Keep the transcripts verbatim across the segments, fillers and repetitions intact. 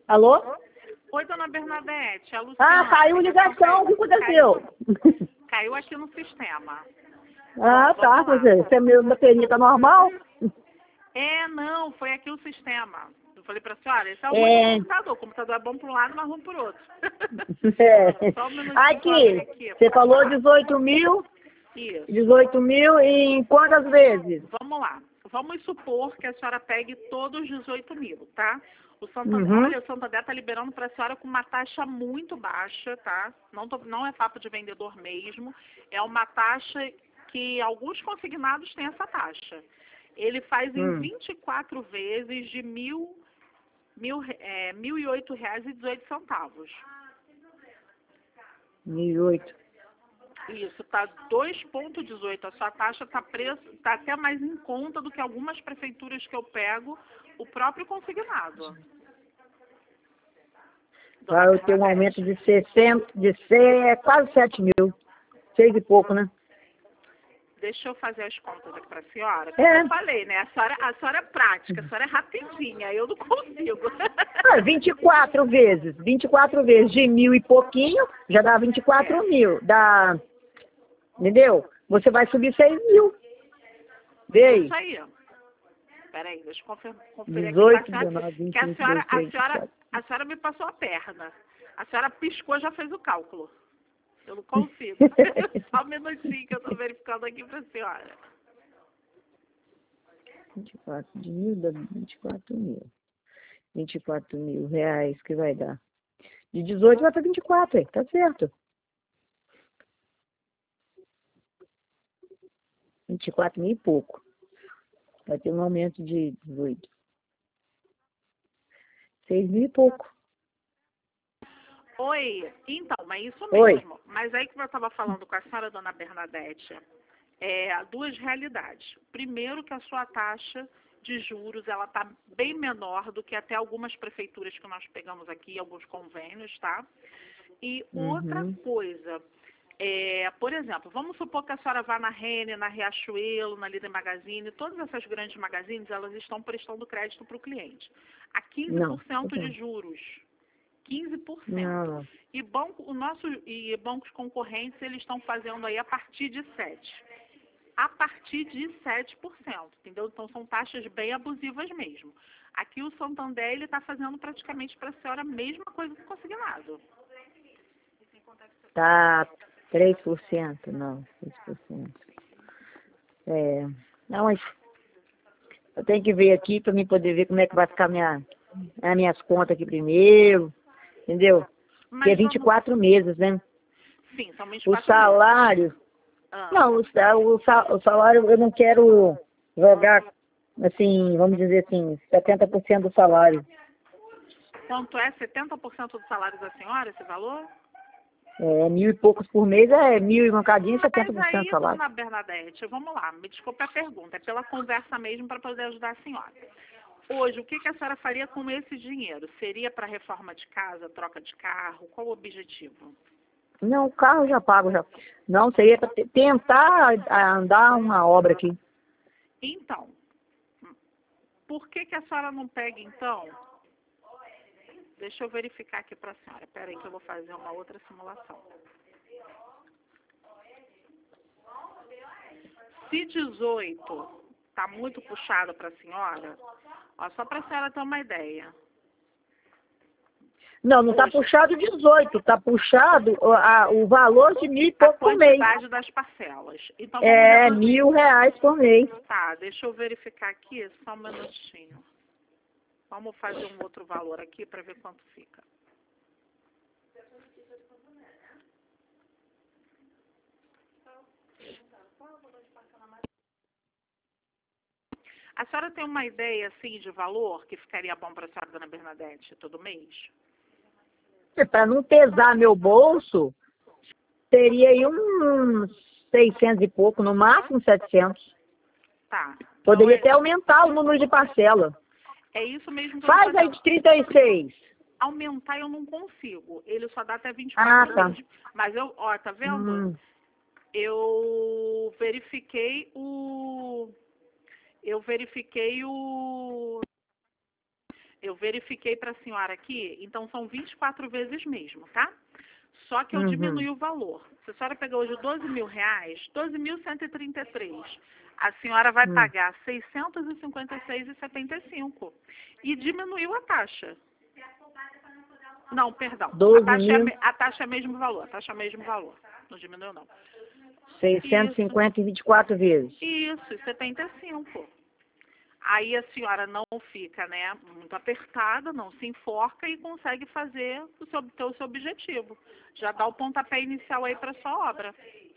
Alô? Oi, dona Bernadette, a Luciana. Ah, caiu ligação, o que aconteceu? Caiu, caiu aqui no sistema. Ah, Bom, tá, vamos lá. você, você meu bateria tá normal? É, não, foi aqui o sistema. Eu falei pra senhora, esse é o É. é. computador. O computador é bom para um lado, mas ruim por outro. É. Só um minutinho. Aqui, Aqui, aqui você pode falou falar. dezoito mil, Isso. dezoito mil em quantas vezes? Vamos lá. Vamos supor que a senhora pegue todos os dezoito mil, tá? O Santander, Uhum. olha, o Santander está liberando para a senhora com uma taxa muito baixa, tá? Não, tô, não é papo de vendedor mesmo. É uma taxa que alguns consignados têm essa taxa. Ele faz em Hum. vinte e quatro vezes de mil, mil, é, mil e oito reais e dezoito centavos. Mil e oito. Isso, tá dois vírgula dezoito. A sua taxa tá preço, tá até mais em conta do que algumas prefeituras que eu pego, o próprio consignado. Ah, eu tenho um aumento de sessenta, de ser quase sete mil. Seis e pouco, né? Deixa eu fazer as contas aqui para a senhora. É. Como eu falei, né? A senhora, a senhora é prática, a senhora é rapidinha, eu não consigo. Ah, vinte e quatro vezes. vinte e quatro vezes de mil e pouquinho, já dá vinte e quatro É. mil. Dá. Entendeu? Você vai subir seis mil. Vê aí. Isso aí. Peraí, deixa eu confer- conferir dezoito, aqui. Tá, senhora, dezenove, vinte, que a vinte e senhora, dois, a vinte e senhora, quatro. a senhora me passou a perna. A senhora piscou, já fez o cálculo. Eu não consigo. Só um minutinho que eu tô verificando aqui pra senhora. vinte e quatro de mil dá vinte e quatro mil. vinte e quatro mil reais que vai dar. De dezoito vai para vinte e quatro, aí, tá certo. vinte e quatro mil e pouco. Vai ter um aumento de dezoito. seis mil e pouco. Oi, então, mas isso Oi. mesmo. Mas aí que eu estava falando com a senhora, dona Bernadette, é, duas realidades. Primeiro que a sua taxa de juros, ela está bem menor do que até algumas prefeituras que nós pegamos aqui, alguns convênios, tá? E outra Uhum. coisa, é, por exemplo, vamos supor que a senhora vá na Renner, na Riachuelo, na Líder Magazine, todas essas grandes magazines, elas estão prestando crédito para o cliente. A quinze Não. por cento de juros. quinze por cento. Não. E, banco, o nosso, e bancos concorrentes, eles estão fazendo aí a partir de sete por cento. A partir de sete por cento, entendeu? Então, são taxas bem abusivas mesmo. Aqui o Santander, ele está fazendo praticamente para a senhora a mesma coisa que consignado. Tá três por cento, não, seis por cento. É, não, mas eu tenho que ver aqui para mim poder ver como é que vai ficar minha, as minhas contas aqui primeiro, entendeu? Porque é Mas vinte e vamos... quatro meses, né? Sim, são vinte e O quatro salário, Ah. não, o, sa- o, sa- o salário eu não quero jogar, assim, vamos dizer assim, setenta por cento do salário. Quanto é setenta por cento do salário da senhora, esse valor? É, mil e poucos por mês é mil e mancadinho, setenta por Mas cento aí, do salário. dona Bernadette, vamos lá, me desculpe a pergunta, é pela conversa mesmo para poder ajudar a senhora. Hoje, o que, que a senhora faria com esse dinheiro? Seria para reforma de casa, troca de carro? Qual o objetivo? Não, o carro eu já pago já. Não, seria para tentar ah, andar uma obra aqui. Então, por que, que a senhora não pega, então? Deixa eu verificar aqui para a senhora. Espera aí que eu vou fazer uma outra simulação. Se dezoito está muito puxado para a senhora, ó, só para a senhora ter uma ideia. Não, não está puxado dezoito, está puxado o, a, o valor de mil e A pouco por mês. quantidade das parcelas. Então, vamos É, reduzir. mil reais por mês. Tá, deixa eu verificar aqui, só um minutinho. Vamos fazer um outro valor aqui para ver quanto fica. A senhora tem uma ideia, assim, de valor que ficaria bom para a senhora, dona Bernadette, todo mês? Para não pesar meu bolso, teria aí uns seiscentos e pouco, no máximo setecentos. Tá. Poderia Então, até aumentar o número de parcela. é, é isso mesmo que eu Faz tô aí fazendo. de trinta e seis. Aumentar eu não consigo. Ele só dá até vinte e Ah, quatro tá. meses. Mas eu, ó, tá vendo? Hum. Eu verifiquei o... Eu verifiquei o... eu verifiquei para a senhora aqui, então são vinte e quatro vezes mesmo, tá? Só que eu Uhum. diminui o valor. Se a senhora pegou hoje doze mil reais, doze mil cento e trinta e três, a senhora vai Hum. pagar seiscentos e cinquenta e seis reais e setenta e cinco centavos. E diminuiu a taxa. Não, perdão. A doze taxa, é, mil, me- a taxa é mesmo valor. A taxa é mesmo valor. Não diminuiu, não. seiscentos e cinquenta e vinte e quatro vezes. Isso, e setenta e cinco. Aí a senhora não fica, né, muito apertada, não se enforca e consegue fazer o seu, ter o seu objetivo. Já dá o pontapé inicial aí para sua obra.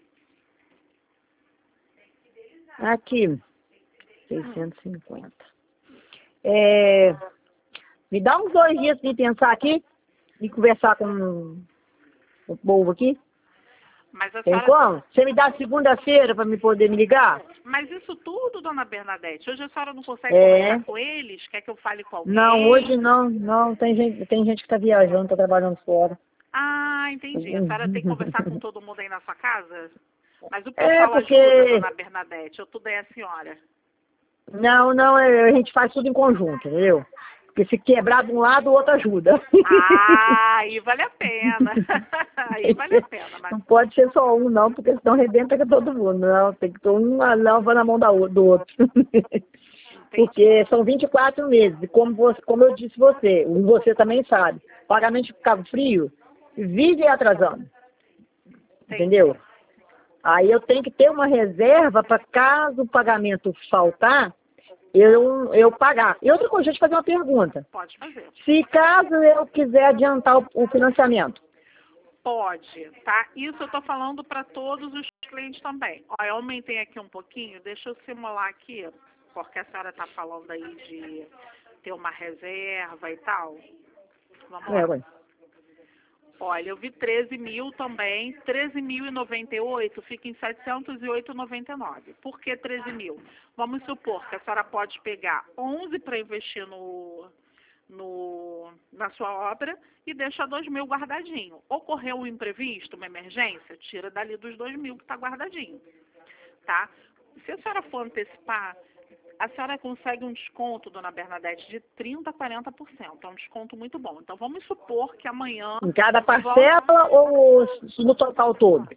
Aqui, seiscentos e cinquenta. É, me dá uns dois dias para pensar aqui e conversar com o povo aqui. Mas a Tem senhora, como? Você me dá segunda-feira para me poder me ligar? mas isso tudo, dona Bernadette, hoje a senhora não consegue É. conversar com eles? Quer que eu fale com alguém? Não, hoje não. Não, tem gente, tem gente que está viajando, está trabalhando fora. Ah, entendi. A senhora tem que conversar com todo mundo aí na sua casa? Mas o É, pessoal porque... ajuda, dona Bernadette, ou tudo é a senhora? Não, não, é, a gente faz tudo em conjunto, entendeu? Porque se quebrar de um lado, o outro ajuda. Ah, aí vale a pena. Aí vale a pena, mas Não pode ser só um, não, porque senão arrebenta com todo mundo. Não, tem que ter um lava na mão da, o- do outro. Porque são vinte e quatro meses. E como, você, como eu disse você, e você também sabe, pagamento de Cabo Frio vive atrasando. Entendeu? Aí eu tenho que ter uma reserva para caso o pagamento faltar, eu, eu pagar. E outra coisa, deixa eu te fazer uma pergunta. pode fazer. Se caso eu quiser adiantar o, o financiamento, Pode, tá? Isso eu tô falando para todos os clientes também. Ó, eu aumentei aqui um pouquinho, deixa eu simular aqui, porque a senhora tá falando aí de ter uma reserva e tal. Vamos é, lá. ué. Olha, eu vi treze mil também, treze mil e noventa e oito fica em setecentos e oito e noventa e nove. Por que treze mil? Vamos supor que a senhora pode pegar onze para investir no, no, na sua obra e deixa dois mil guardadinho. Ocorreu um imprevisto, uma emergência, tira dali dos dois mil que está guardadinho, tá? Se a senhora for antecipar, a senhora consegue um desconto, dona Bernadette, de trinta a quarenta por cento. É um desconto muito bom. Então, vamos supor que amanhã... Em cada parcela ou no total todo?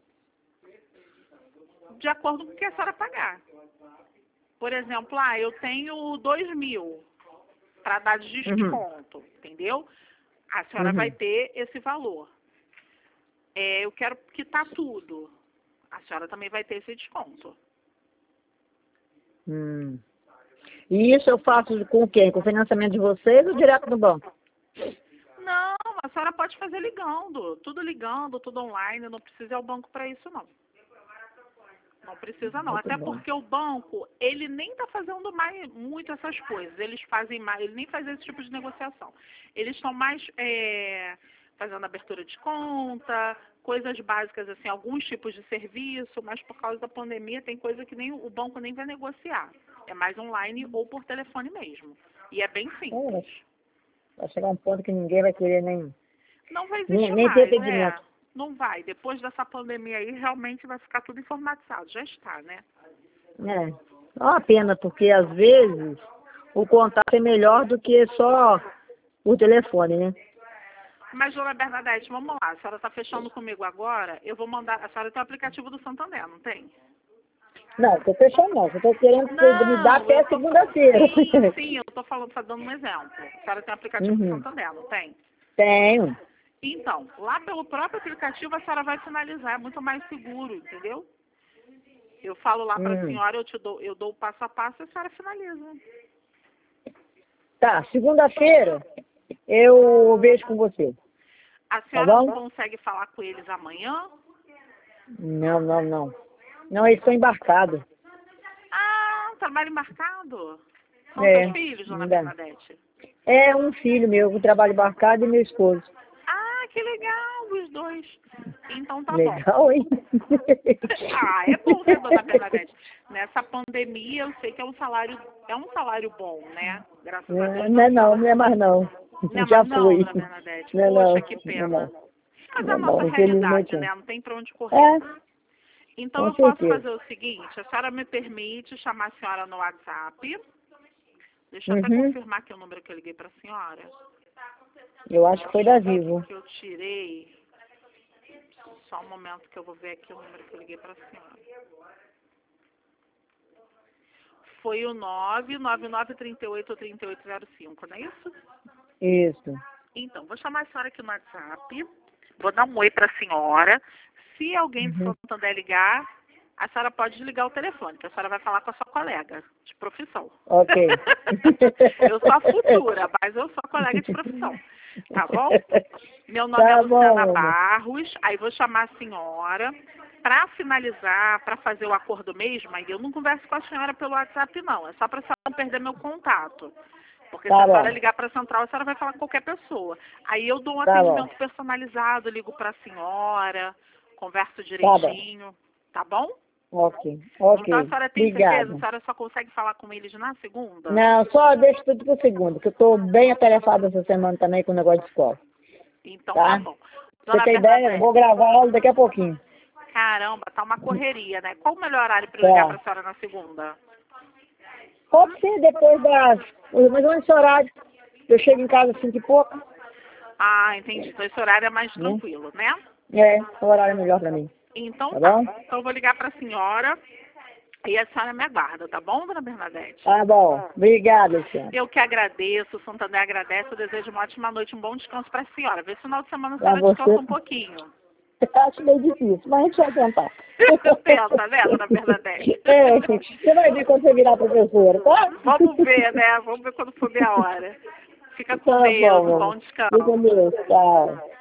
De acordo com o que a senhora pagar. Por exemplo, ah, eu tenho dois mil para dar de desconto, uhum. entendeu? A senhora uhum. vai ter esse valor. É, eu quero quitar tudo. A senhora também vai ter esse desconto. Hum. E isso eu faço com quem? Com o financiamento de vocês ou direto no banco? Não, a senhora pode fazer ligando. Tudo ligando, tudo online. Não precisa ir ao banco para isso, não. Não precisa, não. Muito Até bom. porque o banco, ele nem está fazendo mais muito essas coisas. Eles fazem mais, ele nem faz esse tipo de negociação. Eles estão mais é, fazendo abertura de conta, coisas básicas, assim, alguns tipos de serviço, mas por causa da pandemia tem coisa que nem o banco nem vai negociar. É mais online ou por telefone mesmo. E é bem simples. Vai chegar um ponto que ninguém vai querer nem... Não vai existir nem, nem mais, ter né? Não vai. Depois dessa pandemia aí, realmente vai ficar tudo informatizado. Já está, né? É. É uma pena, porque às vezes o contato é melhor do que só o telefone, né? Mas, dona Bernadette, vamos lá. A senhora está fechando comigo agora. Eu vou mandar... A senhora tem o aplicativo do Santander, não tem? Não, estou fechando não. Estou querendo não, me dar até tô... segunda-feira. Sim, sim, eu estou falando, tá dando um exemplo. A senhora tem o aplicativo Uhum. do Santander, não tem? Tenho. Então, lá pelo próprio aplicativo a senhora vai finalizar, é muito mais seguro, entendeu? Eu falo lá para a hum. senhora, eu te dou, eu dou o passo a passo e a senhora finaliza. Tá, segunda-feira eu vejo com você. A senhora tá não consegue falar com eles amanhã? Não, não, não. Não, eles estão embarcados. Ah, trabalho embarcado? São É, seus filhos, dona ainda. Bernadette? É um filho meu, um trabalho embarcado, e meu esposo. Ah, que legal, os dois. Então tá Legal, bom. hein? Ah, é bom, né, dona Bernadette? Nessa pandemia, eu sei que é um salário, é um salário bom, né? Graças a Deus. Não é não, não é mais não. Não, Já mas não, fui. dona Bernadette. Não é Poxa, não. que Não é pena. não. Mas é Não a é nossa não, realidade, infelizmente. né? Não tem pra onde correr. É, Então com eu posso certeza. fazer o seguinte, a senhora me permite chamar a senhora no WhatsApp, Deixa eu até Uhum. confirmar aqui o número que eu liguei para a senhora. Eu acho que foi da Vivo. Que eu tirei. Só um momento que eu vou ver aqui o número que eu liguei para a senhora. Foi o nove nove nove, três oito, três oito zero cinco, não é isso? Isso. Então, vou chamar a senhora aqui no WhatsApp. Vou dar um oi para a senhora. Se alguém de Uhum. Santander ligar, a senhora pode desligar o telefone, que a senhora vai falar com a sua colega de profissão. Ok. Eu sou a futura, mas eu sou a colega de profissão. Tá bom? Meu nome Tá é Luciana bom, amor. Barros. Aí vou chamar a senhora. Para finalizar, para fazer o acordo mesmo, aí eu não converso com a senhora pelo WhatsApp, não. É só para a senhora não perder meu contato. Porque Tá se a bom. senhora ligar para a central, a senhora vai falar com qualquer pessoa. Aí eu dou um Tá atendimento bom. personalizado, ligo para a senhora, converso Tá bom. direitinho. Tá bom? Ok. Então a Ok. senhora tem certeza? A Obrigada. senhora só consegue falar com eles na segunda? Não, só deixa tudo pro segundo, que eu tô bem atarefada essa semana também com o negócio de escola. Então Tá? tá bom. Pra você Dona ter ideia, eu Bernadette, vou gravar a aula daqui a pouquinho. caramba, tá uma correria, né? Qual o melhor horário para eu ligar para Tá. a senhora na segunda? Pode ser depois das... mais ou menos esse horário. Eu chego em casa às cinco e pouco. Ah, entendi. Então esse horário é mais Né? tranquilo, né? É, o horário é melhor pra mim. Então Tá tá. bom? Então eu vou ligar para a senhora e a senhora me aguarda, tá bom, Dona Bernadette? Tá bom. Obrigada, Luciana. Eu que agradeço, o Santander agradece, eu desejo uma ótima noite, um bom descanso para a senhora. Vê se no final de semana a Pra senhora descansa você. um pouquinho. Acho meio difícil, mas a gente vai tentar. Tenta, né, Dona Bernadette? É, você vai ver quando você virar professora, tá? Vamos ver, né? Vamos ver quando for minha hora. Fica com Tá bom, Deus, um amor. bom Fica com descanso. Deus. Tchau.